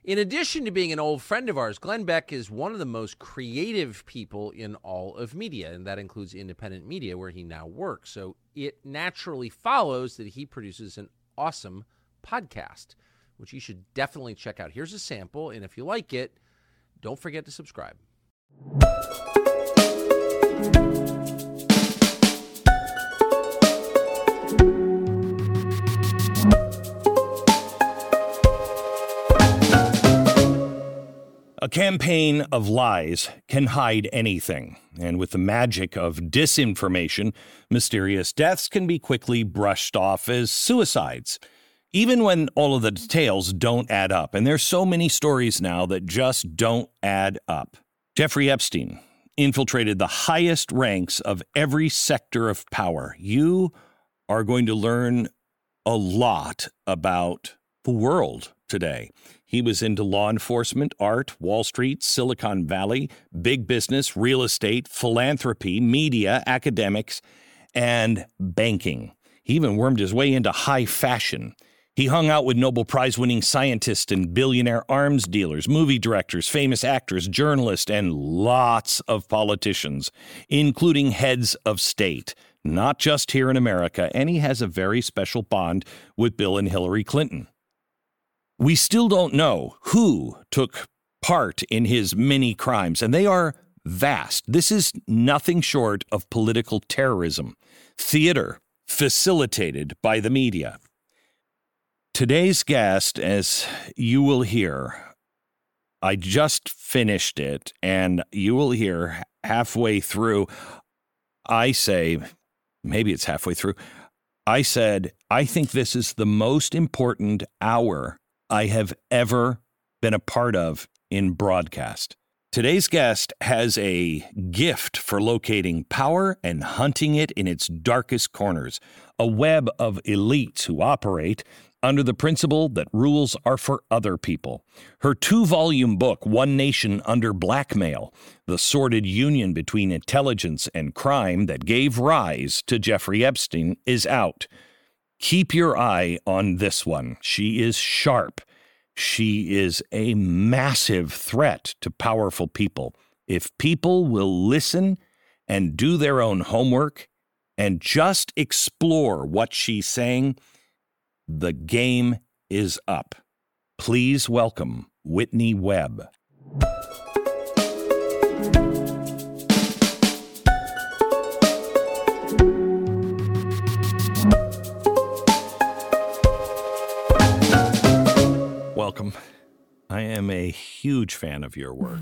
In addition to being an old friend of ours, Glenn Beck is one of the most creative people in all of media, and that includes independent media where he now works. So it naturally follows that he produces an awesome podcast, which you should definitely check out. Here's a sample, and if you like it, don't forget to subscribe. A campaign of lies can hide anything, and with the magic of disinformation, mysterious deaths can be quickly brushed off as suicides, even when all of the details don't add up. And there's so many stories now that just don't add up. Jeffrey Epstein infiltrated the highest ranks of every sector of power. You are going to learn a lot about the world today. He was into law enforcement, art, Wall Street, Silicon Valley, big business, real estate, philanthropy, media, academics, and banking. He even wormed his way into high fashion. He hung out with Nobel Prize-winning scientists and billionaire arms dealers, movie directors, famous actors, journalists, and lots of politicians, including heads of state, not just here in America. And he has a very special bond with Bill and Hillary Clinton. We still don't know who took part in his many crimes, and they are vast. This is nothing short of political terrorism, theater facilitated by the media. Today's guest, as you will hear, I just finished it, and you will hear halfway through, I say, maybe it's halfway through, I said, I think this is the most important hour I have ever been a part of in broadcast. Today's guest has a gift for locating power and hunting it in its darkest corners, a web of elites who operate under the principle that rules are for other people. Her 2-volume book, One Nation Under Blackmail, the sordid union between intelligence and crime that gave rise to Jeffrey Epstein, is out. Keep your eye on this one. She is sharp. She is a massive threat to powerful people. If people will listen and do their own homework and just explore what she's saying, the game is up. Please welcome Whitney Webb. Welcome. I am a huge fan of your work.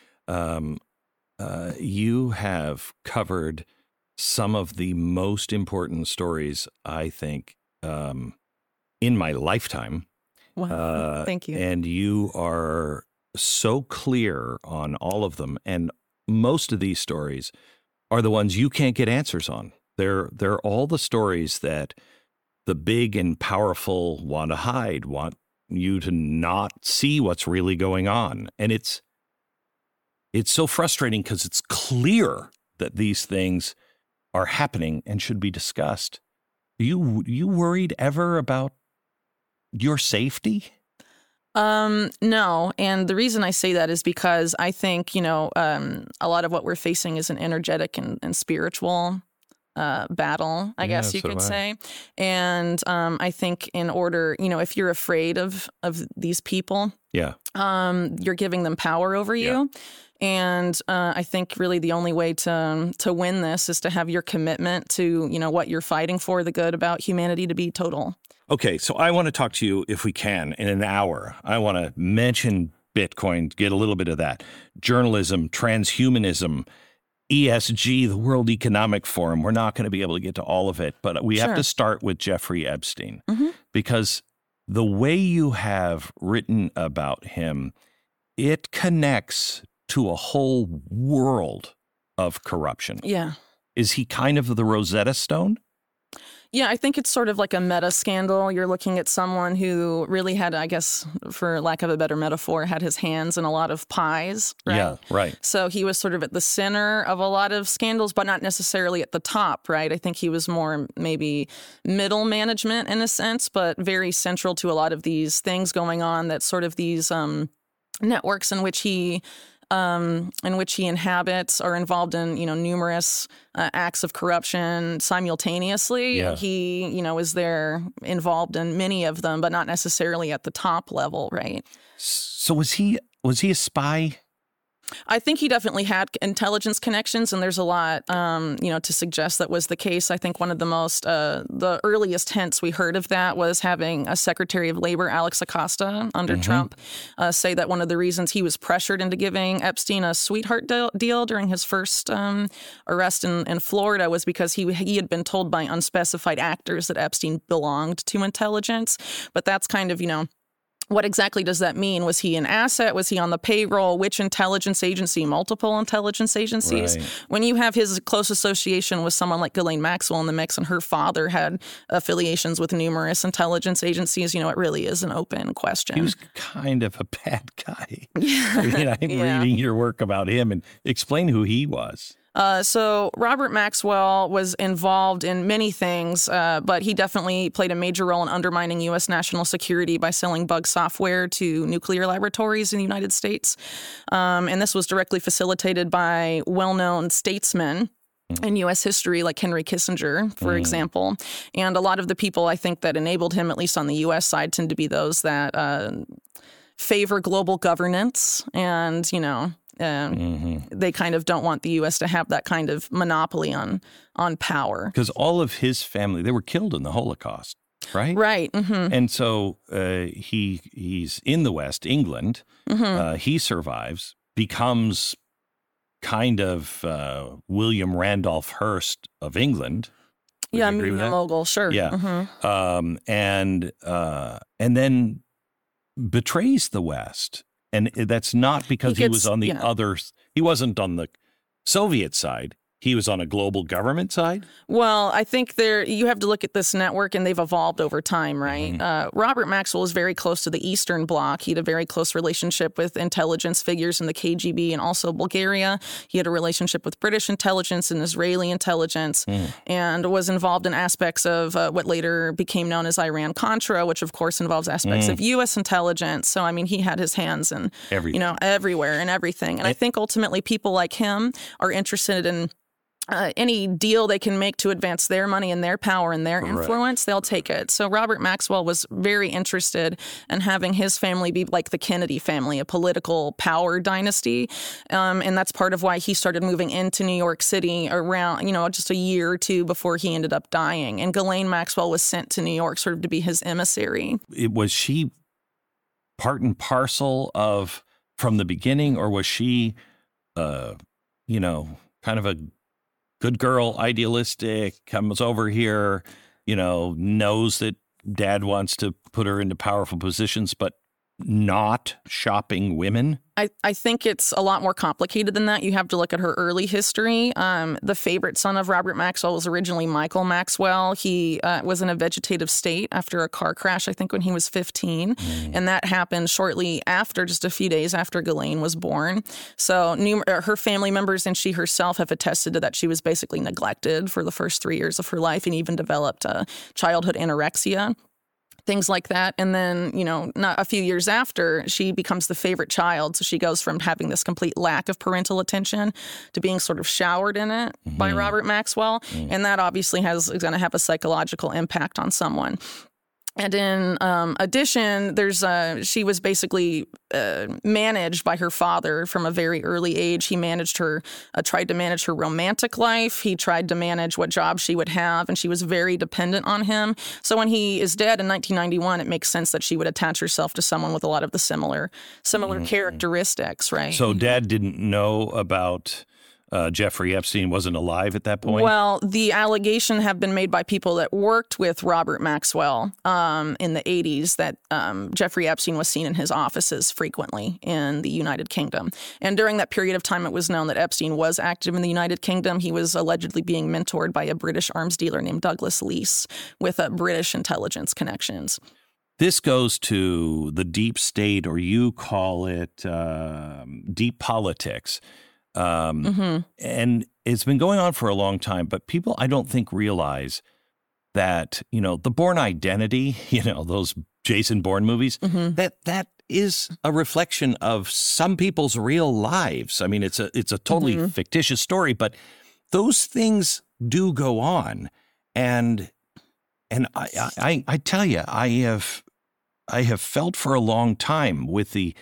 You have covered some of the most important stories, I think, in my lifetime. Well, thank you. And you are so clear on all of them. And most of these stories are the ones you can't get answers on. They're all the stories that the big and powerful want to hide, want you to not see what's really going on. And it's so frustrating because it's clear that these things are happening and should be discussed. You worried ever about your safety? No. And the reason I say that is because I think, a lot of what we're facing is an energetic and spiritual battle, I guess you could say. And I think in order, if you're afraid of these people, you're giving them power over you. And I think really the only way to win this is to have your commitment to, what you're fighting for, the good about humanity, to be total. Okay, so I want to talk to you, if we can, in an hour. I want to mention Bitcoin, get a little bit of that. Journalism, transhumanism, ESG, the World Economic Forum. We're not going to be able to get to all of it, but we have to start with Jeffrey Epstein, because the way you have written about him, it connects to a whole world of corruption. Yeah. Is he kind of the Rosetta Stone? Yeah, I think it's sort of like a meta scandal. You're looking at someone who really had, I guess, for lack of a better metaphor, had his hands in a lot of pies, right? Yeah, right. So he was sort of at the center of a lot of scandals, but not necessarily at the top, right? I think he was more maybe middle management in a sense, but very central to a lot of these things going on, that sort of these networks in which he inhabits are involved in, numerous acts of corruption simultaneously. Yeah. He, is there involved in many of them, but not necessarily at the top level, right? So was he a spy? I think he definitely had intelligence connections, and there's a lot, to suggest that was the case. I think one of the earliest hints we heard of that was having a Secretary of Labor, Alex Acosta, under Trump, say that one of the reasons he was pressured into giving Epstein a sweetheart deal during his first arrest in Florida was because he had been told by unspecified actors that Epstein belonged to intelligence. But that's kind of, what exactly does that mean? Was he an asset? Was he on the payroll? Which intelligence agency? Multiple intelligence agencies? Right. When you have his close association with someone like Ghislaine Maxwell in the mix, and her father had affiliations with numerous intelligence agencies, it really is an open question. He was kind of a bad guy. I'm reading your work about him, and explain who he was. So Robert Maxwell was involved in many things, but he definitely played a major role in undermining U.S. national security by selling bug software to nuclear laboratories in the United States. And this was directly facilitated by well-known statesmen in U.S. history, like Henry Kissinger, for example. And a lot of the people, I think, that enabled him, at least on the U.S. side, tend to be those that favor global governance and, they kind of don't want the U.S. to have that kind of monopoly on power. Because all of his family, they were killed in the Holocaust, right? Right. Mm-hmm. And so he's in the West, England. He survives, becomes kind of William Randolph Hearst of England. Yeah, media mogul, sure. Yeah. And then betrays the West. And that's not because he was on the other. He wasn't on the Soviet side. He was on a global government side? Well, I think you have to look at this network, and they've evolved over time, right? Robert Maxwell was very close to the Eastern Bloc. He had a very close relationship with intelligence figures in the KGB and also Bulgaria. He had a relationship with British intelligence and Israeli intelligence, and was involved in aspects of what later became known as Iran-Contra, which, of course, involves aspects of U.S. intelligence. So, I mean, he had his hands in everywhere and everything. And I think ultimately people like him are interested in any deal they can make to advance their money and their power and their influence, they'll take it. So Robert Maxwell was very interested in having his family be like the Kennedy family, a political power dynasty. And that's part of why he started moving into New York City around, just a year or two before he ended up dying. And Ghislaine Maxwell was sent to New York sort of to be his emissary. Was she part and parcel of from the beginning, or was she, kind of a good girl, idealistic, comes over here, knows that dad wants to put her into powerful positions, but not shopping women? I think it's a lot more complicated than that. You have to look at her early history. The favorite son of Robert Maxwell was originally Michael Maxwell. He was in a vegetative state after a car crash, I think, when he was 15. And that happened shortly after, just a few days after Ghislaine was born. So her family members and she herself have attested to that she was basically neglected for the first 3 years of her life and even developed childhood anorexia. Things like that. And then, not a few years after, she becomes the favorite child. So she goes from having this complete lack of parental attention to being sort of showered in it by Robert Maxwell. And that obviously is going to have a psychological impact on someone. And in addition, she was basically managed by her father from a very early age. He managed her, tried to manage her romantic life. He tried to manage what job she would have, and she was very dependent on him. So when he is dead in 1991, it makes sense that she would attach herself to someone with a lot of the similar characteristics, right? So Dad didn't know about Jeffrey Epstein wasn't alive at that point? Well, the allegation have been made by people that worked with Robert Maxwell in the 80s that Jeffrey Epstein was seen in his offices frequently in the United Kingdom. And during that period of time, it was known that Epstein was active in the United Kingdom. He was allegedly being mentored by a British arms dealer named Douglas Leese with British intelligence connections. This goes to the deep state, or you call it deep politics. And it's been going on for a long time, but people, I don't think, realize that, the Bourne Identity, those Jason Bourne movies, that is a reflection of some people's real lives. I mean, it's a totally fictitious story, but those things do go on. And I tell you, I have felt for a long time with the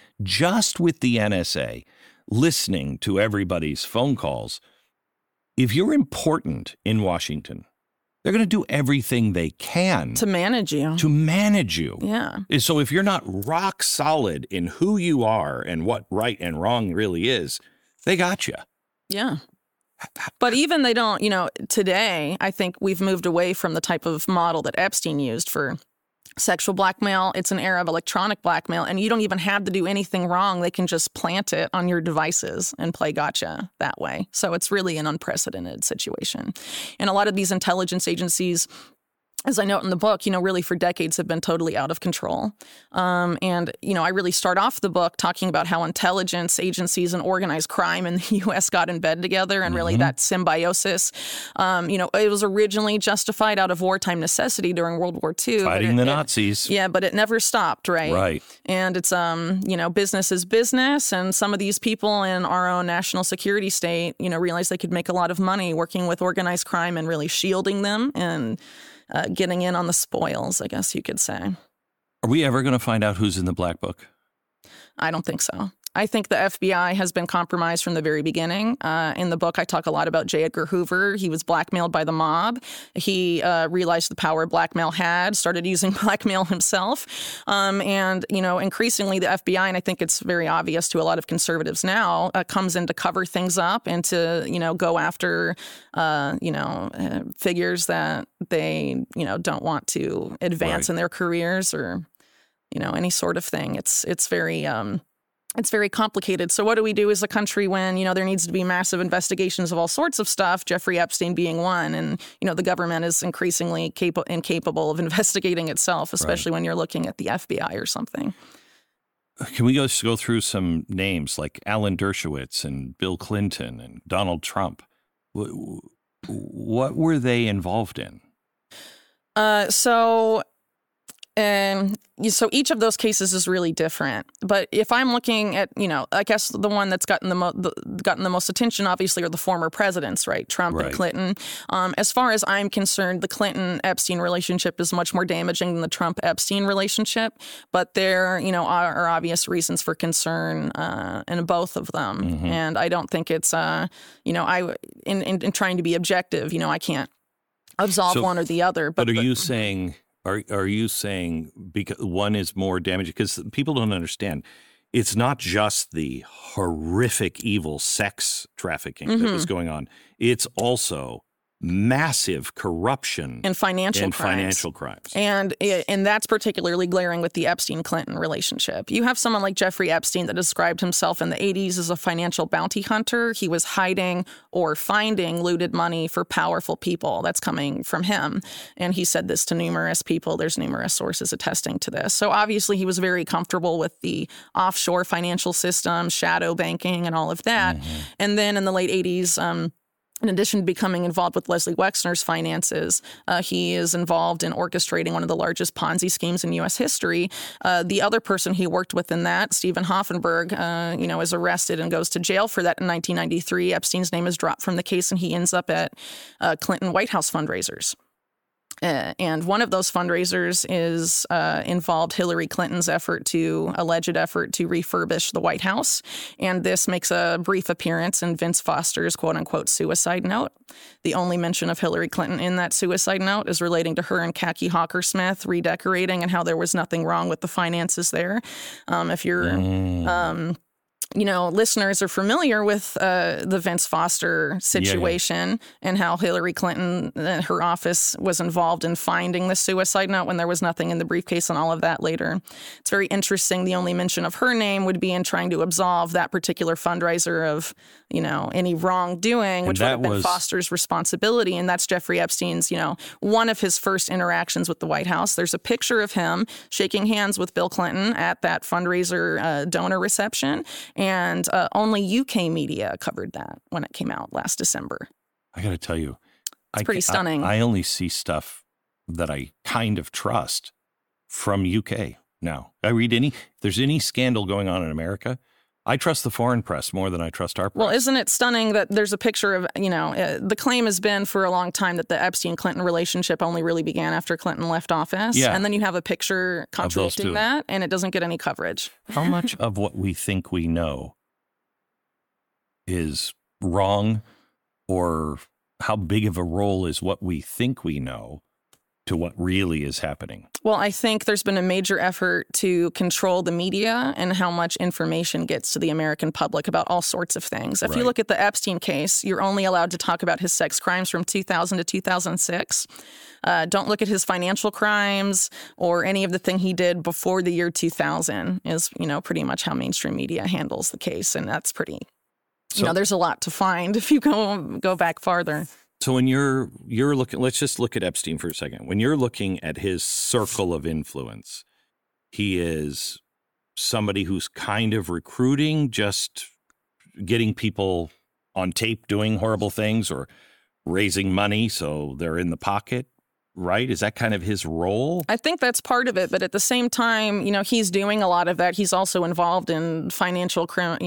NSA, listening to everybody's phone calls. If you're important in Washington, they're going to do everything they can to manage you. Yeah. So if you're not rock solid in who you are and what right and wrong really is, they got you. Yeah. But even they don't, today, I think we've moved away from the type of model that Epstein used for sexual blackmail. It's an era of electronic blackmail, and you don't even have to do anything wrong. They can just plant it on your devices and play gotcha that way. So it's really an unprecedented situation. And a lot of these intelligence agencies, as I note in the book, really for decades have been totally out of control. And I really start off the book talking about how intelligence agencies and organized crime in the U.S. got in bed together, and really that symbiosis. It was originally justified out of wartime necessity during World War II. Fighting the Nazis. Yeah, but it never stopped, right? Right. And it's, business is business. And some of these people in our own national security state, realized they could make a lot of money working with organized crime and really shielding them and getting in on the spoils, I guess you could say. Are we ever going to find out who's in the black book? I don't think so. I think the FBI has been compromised from the very beginning. In the book, I talk a lot about J. Edgar Hoover. He was blackmailed by the mob. He realized the power blackmail had, started using blackmail himself. Increasingly the FBI, and I think it's very obvious to a lot of conservatives now, comes in to cover things up and to, go after, figures that they, don't want to advance in their careers or, any sort of thing. It's very complicated. So what do we do as a country when, there needs to be massive investigations of all sorts of stuff, Jeffrey Epstein being one, and, the government is increasingly incapable of investigating itself, especially when you're looking at the FBI or something. Can we go through some names like Alan Dershowitz and Bill Clinton and Donald Trump? What were they involved in? So each of those cases is really different. But if I'm looking at, I guess the one that's gotten the most attention, obviously, are the former presidents, right? Trump and Clinton. As far as I'm concerned, the Clinton-Epstein relationship is much more damaging than the Trump-Epstein relationship. But there, are obvious reasons for concern in both of them. And I don't think it's, in trying to be objective, I can't absolve one or the other. But are you saying... Are you saying because one is more damaging? Because people don't understand. It's not just the horrific, evil sex trafficking that was going on. It's also massive corruption and financial crimes. And that's particularly glaring with the Epstein-Clinton relationship. You have someone like Jeffrey Epstein that described himself in the 80s as a financial bounty hunter. He was hiding or finding looted money for powerful people. That's coming from him. And he said this to numerous people. There's numerous sources attesting to this. So obviously he was very comfortable with the offshore financial system, shadow banking, and all of that. And then in the late 80s, in addition to becoming involved with Leslie Wexner's finances, he is involved in orchestrating one of the largest Ponzi schemes in U.S. history. The other person he worked with in that, Stephen Hoffenberg, is arrested and goes to jail for that in 1993. Epstein's name is dropped from the case, and he ends up at Clinton White House fundraisers. And one of those fundraisers is involved Hillary Clinton's alleged effort to refurbish the White House. And this makes a brief appearance in Vince Foster's quote-unquote suicide note. The only mention of Hillary Clinton in that suicide note is relating to her and Khaki Hawker-Smith redecorating and how there was nothing wrong with the finances there. If you're... listeners are familiar with the Vince Foster situation and how Hillary Clinton, her office, was involved in finding the suicide note when there was nothing in the briefcase and all of that later. It's very interesting. The only mention of her name would be in trying to absolve that particular fundraiser of, any wrongdoing, which would have been Foster's responsibility. And that's Jeffrey Epstein's, one of his first interactions with the White House. There's a picture of him shaking hands with Bill Clinton at that fundraiser donor reception. And only UK media covered that when it came out last December. I got to tell you, it's pretty stunning. I only see stuff that I kind of trust from UK now. I read if there's any scandal going on in America, I trust the foreign press more than I trust our press. Well, isn't it stunning that there's a picture of, the claim has been for a long time that the Epstein-Clinton relationship only really began after Clinton left office. Yeah. And then you have a picture contradicting that, and it doesn't get any coverage. How much of what we think we know is wrong, or how big of a role is what we think we know to what really is happening? Well, I think there's been a major effort to control the media and how much information gets to the American public about all sorts of things. If you look at the Epstein case, you're only allowed to talk about his sex crimes from 2000 to 2006. Don't look at his financial crimes or any of the thing he did before the year 2000 is, pretty much how mainstream media handles the case. And that's pretty, there's a lot to find if you go back farther. So when you're looking, let's just look at Epstein for a second. When you're looking at his circle of influence, he is somebody who's kind of recruiting, just getting people on tape doing horrible things or raising money so they're in the pocket, right? Is that kind of his role? I think that's part of it. But at the same time, he's doing a lot of that. He's also involved in financial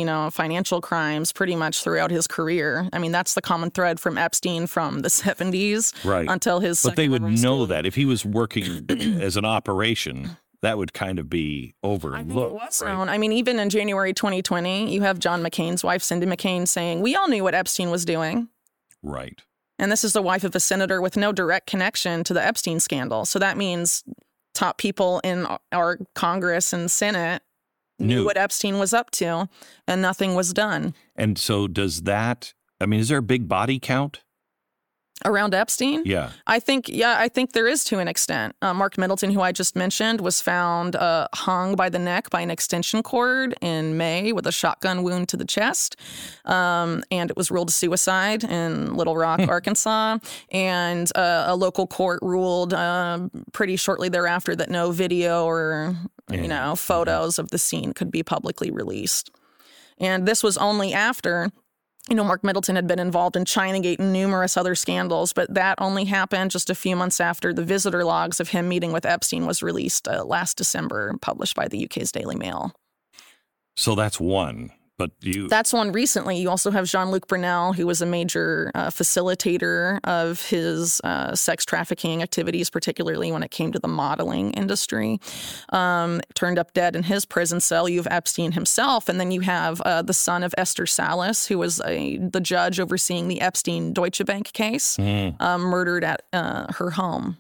crimes pretty much throughout his career. I mean, that's the common thread from Epstein from the 70s until his But they would know that. If he was working as an operation, that would kind of be overlooked. I think it was known. I mean, even in January 2020, you have John McCain's wife, Cindy McCain, saying, we all knew what Epstein was doing. Right. And this is the wife of a senator with no direct connection to the Epstein scandal. So that means top people in our Congress and Senate knew what Epstein was up to, and nothing was done. And so is there a big body count? Around Epstein? Yeah. I think there is to an extent. Mark Middleton, who I just mentioned, was found hung by the neck by an extension cord in May with a shotgun wound to the chest. And it was ruled a suicide in Little Rock, Arkansas. And a local court ruled pretty shortly thereafter that no video or, photos of the scene could be publicly released. And this was only after Mark Middleton had been involved in Chinagate and numerous other scandals, but that only happened just a few months after the visitor logs of him meeting with Epstein was released last December, published by the UK's Daily Mail. So that's one. That's one recently. You also have Jean-Luc Brunel, who was a major facilitator of his sex trafficking activities, particularly when it came to the modeling industry. Turned up dead in his prison cell. You have Epstein himself, and then you have the son of Esther Salas, who was the judge overseeing the Epstein Deutsche Bank case, murdered at her home.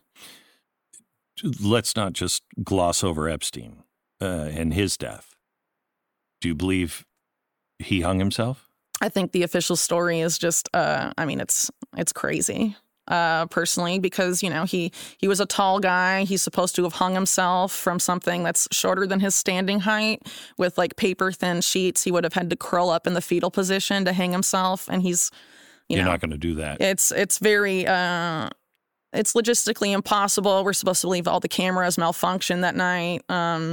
Let's not just gloss over Epstein and his death. Do you believe he hung himself? I think the official story is just, it's crazy, personally, because, he was a tall guy. He's supposed to have hung himself from something that's shorter than his standing height with like paper thin sheets. He would have had to curl up in the fetal position to hang himself. And he's, You're not going to do that. It's very, it's logistically impossible. We're supposed to leave all the cameras malfunction that night.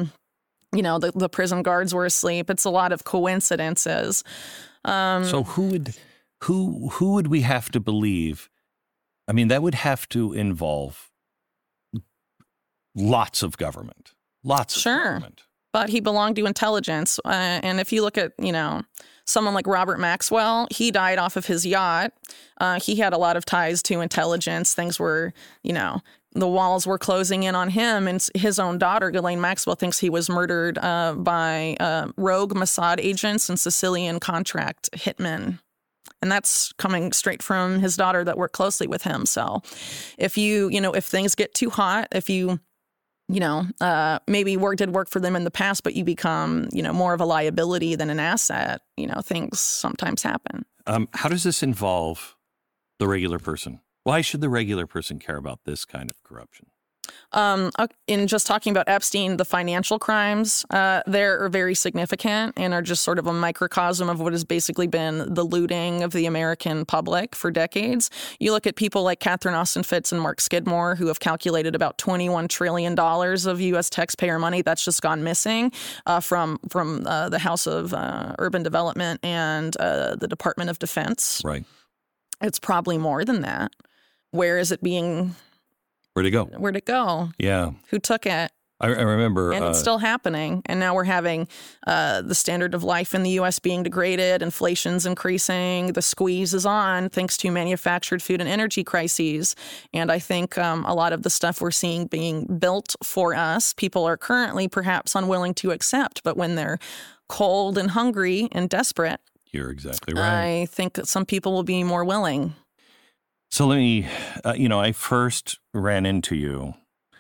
The prison guards were asleep. It's a lot of coincidences. So who would we have to believe? I mean, that would have to involve lots of government. Sure. But he belonged to intelligence. And if you look at, someone like Robert Maxwell, he died off of his yacht. He had a lot of ties to intelligence. Things were, the walls were closing in on him, and his own daughter, Ghislaine Maxwell, thinks he was murdered by rogue Mossad agents and Sicilian contract hitmen. And that's coming straight from his daughter that worked closely with him. So if if things get too hot, if you maybe did work for them in the past, but you become, more of a liability than an asset. Things sometimes happen. How does this involve the regular person? Why should the regular person care about this kind of corruption? In just talking about Epstein, the financial crimes there are very significant and are just sort of a microcosm of what has basically been the looting of the American public for decades. You look at people like Catherine Austin Fitts and Mark Skidmore, who have calculated about $21 trillion of U.S. taxpayer money that's just gone missing from the House of Urban Development and the Department of Defense. Right. It's probably more than that. Where is it being... Where'd it go? Where'd it go? Yeah. Who took it? I remember. And it's still happening. And now we're having the standard of life in the U.S. being degraded. Inflation's increasing. The squeeze is on thanks to manufactured food and energy crises. And I think a lot of the stuff we're seeing being built for us, people are currently perhaps unwilling to accept. But when they're cold and hungry and desperate, you're exactly right. I think that some people will be more willing. So let me, I first ran into you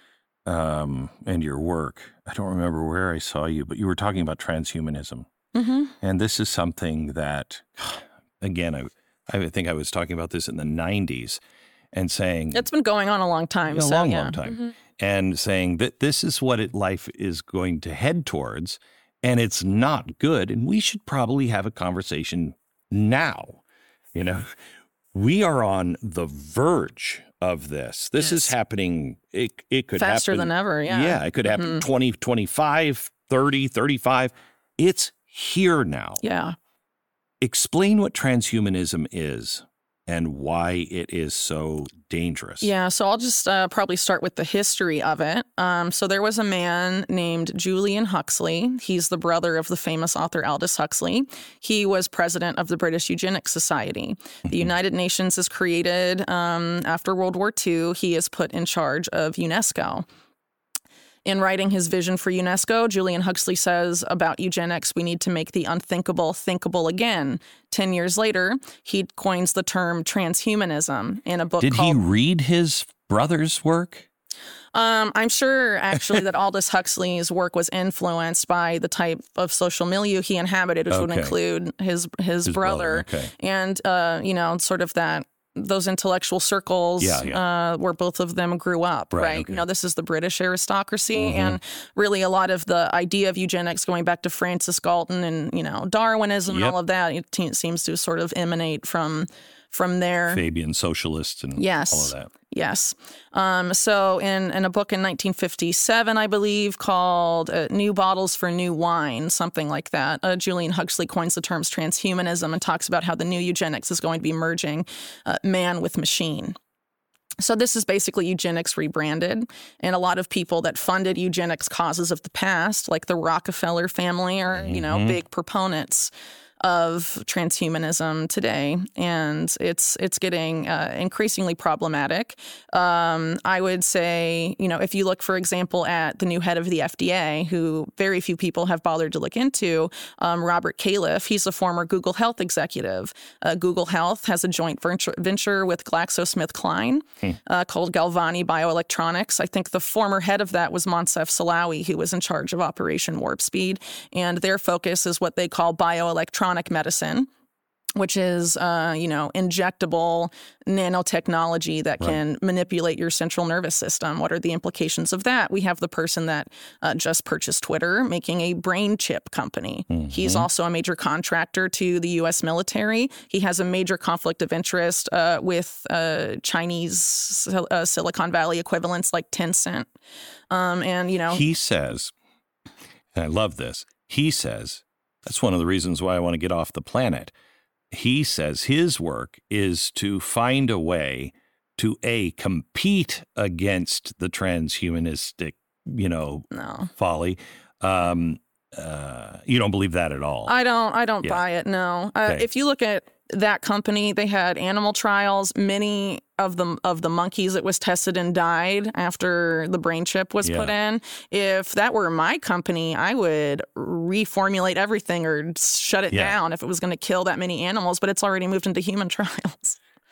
and your work. I don't remember where I saw you, but you were talking about transhumanism. Mm-hmm. And this is something that, again, I think I was talking about this in the 90s and saying... It's been going on a long time. A long time. Mm-hmm. And saying that this is what life is going to head towards, and it's not good, and we should probably have a conversation now, We are on the verge of this. This is happening. It could happen faster than ever. Yeah. Yeah. It could happen 20, 25, 30, 35. It's here now. Yeah. Explain what transhumanism is and why it is so dangerous. Yeah, so I'll just probably start with the history of it. So there was a man named Julian Huxley. He's the brother of the famous author Aldous Huxley. He was president of the British Eugenics Society. The United Nations is created after World War II. He is put in charge of UNESCO. In writing his vision for UNESCO, Julian Huxley says about eugenics, we need to make the unthinkable thinkable again. 10 years later, he coins the term transhumanism in a book called... Did he read his brother's work? I'm sure, actually, that Aldous Huxley's work was influenced by the type of social milieu he inhabited, which would include his brother. Okay. And, sort of those intellectual circles where both of them grew up, right? Okay. This is the British aristocracy, and really a lot of the idea of eugenics going back to Francis Galton and, Darwinism and all of that, it seems to sort of emanate from there. Fabian socialists and all of that. Yes. So in a book in 1957, I believe, called New Bottles for New Wine, something like that, Julian Huxley coins the terms transhumanism and talks about how the new eugenics is going to be merging man with machine. So this is basically eugenics rebranded, and a lot of people that funded eugenics causes of the past, like the Rockefeller family, are, big proponents of transhumanism today, and it's getting increasingly problematic. I would say, if you look, for example, at the new head of the FDA, who very few people have bothered to look into, Robert Califf, he's a former Google Health executive. Google Health has a joint venture with GlaxoSmithKline called Galvani Bioelectronics. I think the former head of that was Moncef Slaoui, who was in charge of Operation Warp Speed, and their focus is what they call bioelectronic medicine, which is, injectable nanotechnology that can manipulate your central nervous system. What are the implications of that? We have the person that just purchased Twitter, making a brain chip company. He's also a major contractor to the U.S. military. He has a major conflict of interest with Chinese Silicon Valley equivalents like Tencent. He says, and I love this, he says, that's one of the reasons why I want to get off the planet. He says his work is to find a way to compete against the transhumanistic, folly. You don't believe that at all? I don't buy it. No. If you look at that company, they had animal trials. Many of the monkeys that was tested and died after the brain chip was put in. If that were my company, I would reformulate everything or shut it down if it was going to kill that many animals. But it's already moved into human trials.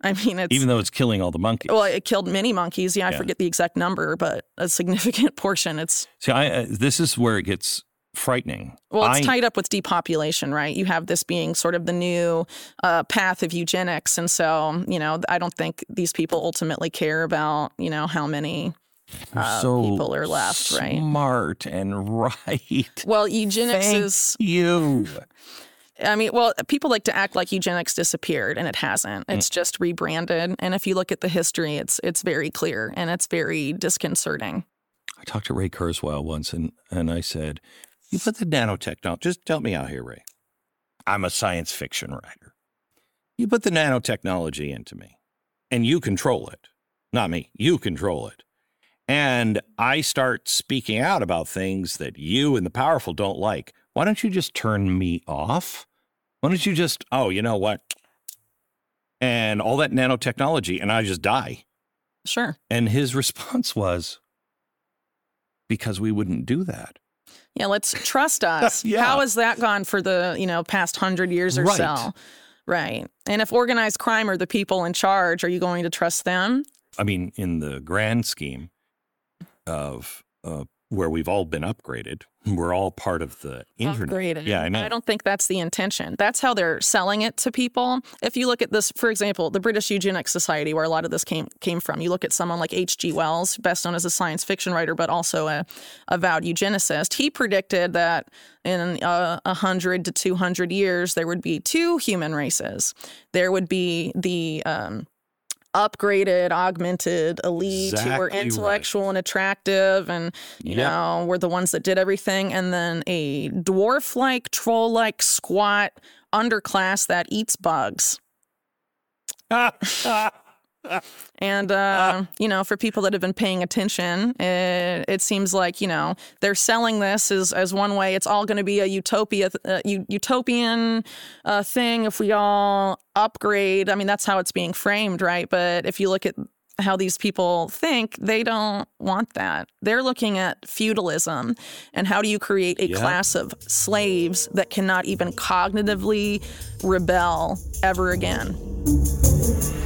I mean, it's... Even though it's killing all the monkeys. Well, it killed many monkeys. Yeah, I forget the exact number, but a significant portion. See, this is where it gets frightening. Well, it's tied up with depopulation, right? You have this being sort of the new path of eugenics. And so, I don't think these people ultimately care about, how many... people are left, right? Smart and right. Well, eugenics is... you. I mean, well, people like to act like eugenics disappeared, and it hasn't. It's just rebranded. And if you look at the history, it's very clear, and it's very disconcerting. I talked to Ray Kurzweil once, and I said, you put the nanotechnology... Just help me out here, Ray. I'm a science fiction writer. You put the nanotechnology into me, and you control it. Not me. You control it. And I start speaking out about things that you and the powerful don't like. Why don't you just turn me off? Why don't you just, you know what? And all that nanotechnology, and I just die. Sure. And his response was, because we wouldn't do that. Yeah, let's trust us. Yeah. How has that gone for the, past 100 years or so? Right. And if organized crime are the people in charge, are you going to trust them? I mean, in the grand scheme of where we've all been upgraded, we're all part of the internet. Upgraded. Yeah, I know. I don't think that's the intention. That's how they're selling it to people. If you look at this, for example, the British Eugenics Society, where a lot of this came from, you look at someone like H.G. Wells, best known as a science fiction writer, but also a avowed eugenicist. He predicted that in 100 to 200 years, there would be two human races. There would be the upgraded, augmented elite who were intellectual and attractive and, you know, were the ones that did everything. And then a dwarf-like, troll-like, squat underclass that eats bugs. And, you know, for people that have been paying attention, it seems like, you know, they're selling this as one way. It's all going to be a utopian thing if we all upgrade. I mean, that's how it's being framed, right? But if you look at how these people think, they don't want that. They're looking at feudalism and how do you create a class of slaves that cannot even cognitively rebel ever again.